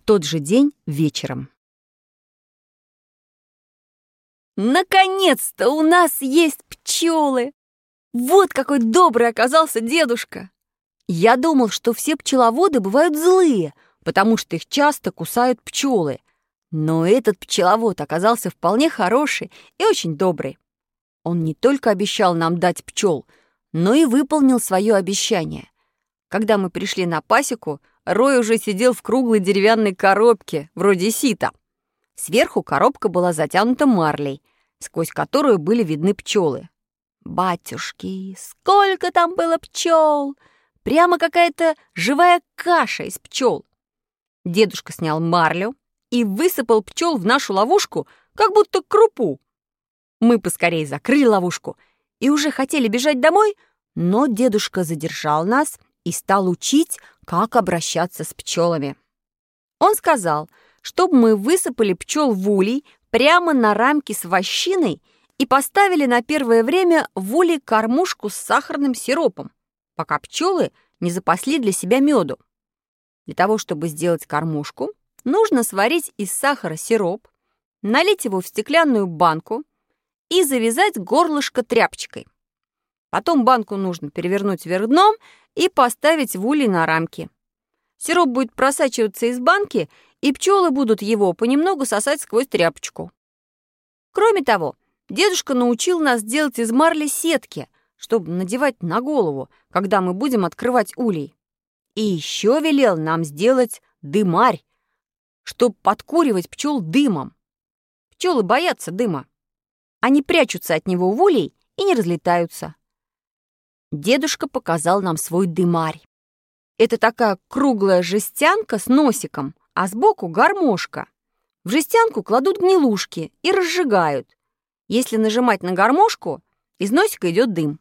тот же день вечером. Наконец-то у нас есть пчелы! Вот какой добрый оказался дедушка! Я думал, что все пчеловоды бывают злые, потому что их часто кусают пчелы. Но этот пчеловод оказался вполне хороший и очень добрый. Он не только обещал нам дать пчел, но и выполнил свое обещание. Когда мы пришли на пасеку, Рой уже сидел в круглой деревянной коробке, вроде сита. Сверху коробка была затянута марлей, сквозь которую были видны пчелы. Батюшки, сколько там было пчел! Прямо какая-то живая каша из пчел. Дедушка снял марлю и высыпал пчел в нашу ловушку, как будто крупу. Мы поскорее закрыли ловушку и уже хотели бежать домой, но дедушка задержал нас и стал учить, как обращаться с пчелами. Он сказал, чтобы мы высыпали пчел в улей прямо на рамке с вощиной и поставили на первое время в улей кормушку с сахарным сиропом, пока пчелы не запасли для себя меду. Для того, чтобы сделать кормушку, нужно сварить из сахара сироп, налить его в стеклянную банку и завязать горлышко тряпочкой. Потом банку нужно перевернуть вверх дном и поставить в улей на рамке. Сироп будет просачиваться из банки, и пчелы будут его понемногу сосать сквозь тряпочку. Кроме того, дедушка научил нас делать из марли сетки, чтобы надевать на голову, когда мы будем открывать улей. И еще велел нам сделать дымарь, чтобы подкуривать пчел дымом. Пчелы боятся дыма. Они прячутся от него в улей и не разлетаются. Дедушка показал нам свой дымарь. Это такая круглая жестянка с носиком, а сбоку гармошка. В жестянку кладут гнилушки и разжигают. Если нажимать на гармошку, из носика идет дым.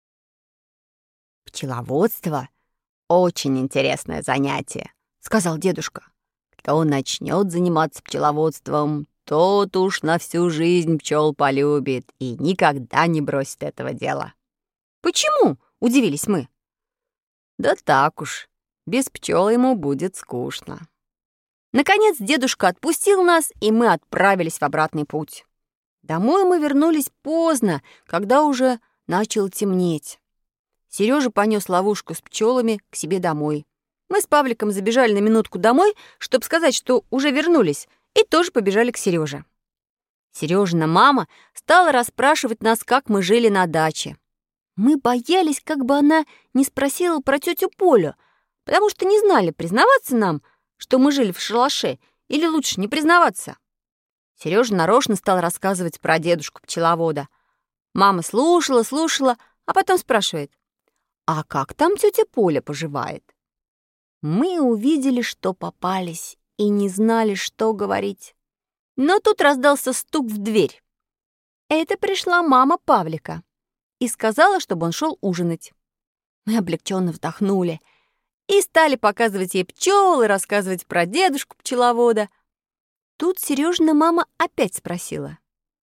«Пчеловодство — очень интересное занятие», — сказал дедушка. «Кто начнет заниматься пчеловодством, тот уж на всю жизнь пчел полюбит и никогда не бросит этого дела». «Почему?» — удивились мы. «Да так уж, без пчел ему будет скучно». Наконец дедушка отпустил нас, и мы отправились в обратный путь. Домой мы вернулись поздно, когда уже начало темнеть. Сережа понес ловушку с пчелами к себе домой. Мы с Павликом забежали на минутку домой, чтобы сказать, что уже вернулись, и тоже побежали к Сереже. Сережина мама стала расспрашивать нас, как мы жили на даче. Мы боялись, как бы она не спросила про тетю Полю, потому что не знали, признаваться нам, что мы жили в шалаше, или лучше не признаваться. Сережа нарочно стал рассказывать про дедушку-пчеловода. Мама слушала, а потом спрашивает: «А как там тетя Поля поживает?» Мы увидели, что попались, и не знали, что говорить. Но тут раздался стук в дверь. Это пришла мама Павлика и сказала, чтобы он шел ужинать. Мы облегченно вздохнули и стали показывать ей пчел и рассказывать про дедушку-пчеловода. Тут Сережина мама опять спросила: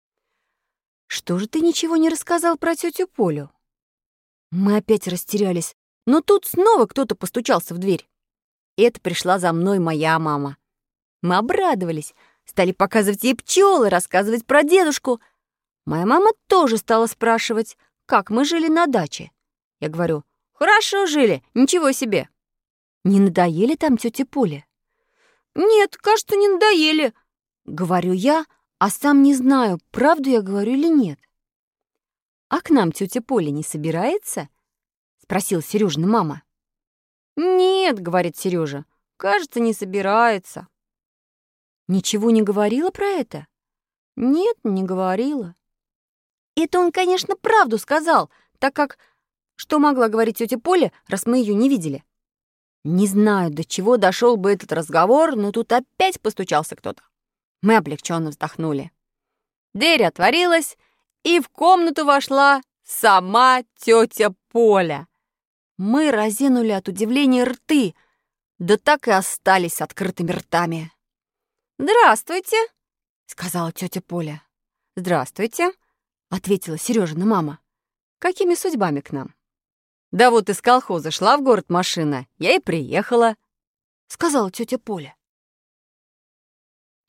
«Что же ты ничего не рассказал про тетю Полю?» Мы опять растерялись, но тут снова кто-то постучался в дверь. Это пришла за мной моя мама. Мы обрадовались, стали показывать ей пчел и рассказывать про дедушку. Моя мама тоже стала спрашивать, как мы жили на даче. Я говорю: «Хорошо жили, ничего себе». «Не надоели там тете Поле?» «Нет, кажется, не надоели», — говорю я, а сам не знаю, правду я говорю или нет. «А к нам тетя Поля не собирается?» — спросила Сережина мама. «Нет», — говорит Сережа, — «кажется, не собирается». «Ничего не говорила про это?» «Нет, не говорила». Это он, конечно, правду сказал, так как что могла говорить тетя Поля, раз мы ее не видели? Не знаю, до чего дошел бы этот разговор, но тут опять постучался кто-то. Мы облегченно вздохнули. Дверь отворилась, и в комнату вошла сама тетя Поля. Мы разинули от удивления рты, да так и остались открытыми ртами. «Здравствуйте», — сказала тетя Поля. «Здравствуйте», — ответила Сережина мама. «Какими судьбами к нам?» «Да вот из колхоза шла в город машина, я и приехала», — сказала тетя Поля.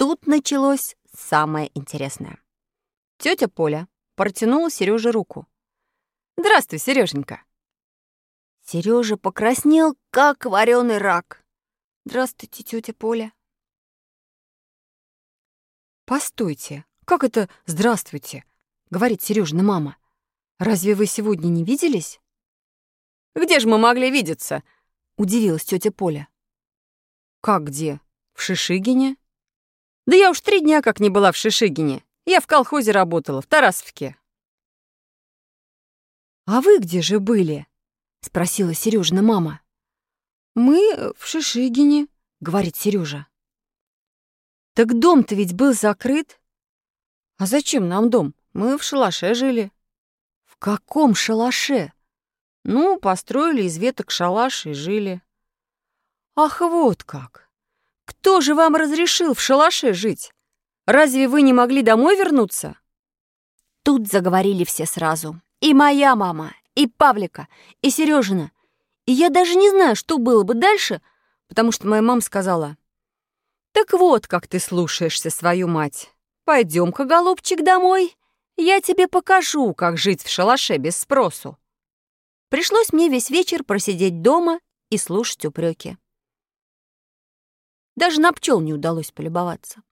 тут началось самое интересное. Тетя Поля протянула Сереже руку. «Здравствуй, Сереженька». Сережа покраснел, как вареный рак. «Здравствуйте, тетя Поля». «Постойте, как это «здравствуйте», — говорит Сережина мама. «Разве вы сегодня не виделись?» «Где же мы могли видеться?» — удивилась тетя Поля. «Как где? В Шишигине?» «Да я уж 3 дня как не была в Шишигине. Я в колхозе работала, в Тарасовке». «А вы где же были?» — спросила Сережина мама. «Мы в Шишигине», — говорит Сережа. «Так дом-то ведь был закрыт». «А зачем нам дом? Мы в шалаше жили». «В каком шалаше?» «Ну, построили из веток шалаш и жили». «Ах, вот как! Кто же вам разрешил в шалаше жить? Разве вы не могли домой вернуться?» Тут заговорили все сразу. И моя мама, и Павлика, и Сережина. И я даже не знаю, что было бы дальше, потому что моя мама сказала: «Так вот, как ты слушаешься свою мать. Пойдем-ка, голубчик, домой. Я тебе покажу, как жить в шалаше без спросу». Пришлось мне весь вечер просидеть дома и слушать упреки. Даже на пчел не удалось полюбоваться.